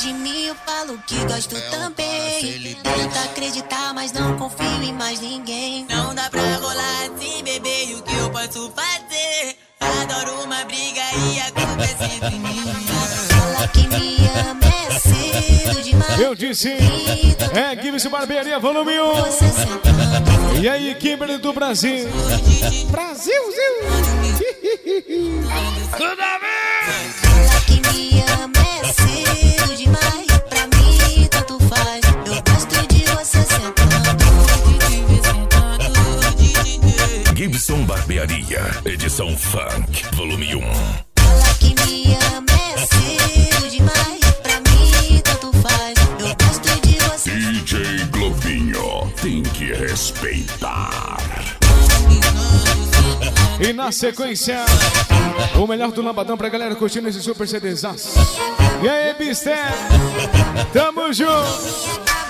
de mim, eu falo que gosto também. Tenta acreditar, mas não confio em mais ninguém. Não dá pra rolar assim, bebê, e o que eu posso fazer? Adoro uma briga e a culpa é sempre minha. Fala que me ama é cedo demais. Eu disse, é Gibbs Barbearia, volume 1. Você sentando. E aí, Kimberly do Brasil. Brasilzinho. Tudo bem? Fala que me ama é cedo demais. Pra mim, tanto faz. Eu gosto de você sentando. Gibson Barbearia, edição Funk, volume 1. Fala que me ama é cedo demais. Pra mim, tanto faz. Eu gosto de você. DJ Globinho, tem que respeitar. E na sequência, o melhor do Lambadão pra galera curtindo esse super CDzaço. E aí, Bisté? Tamo junto!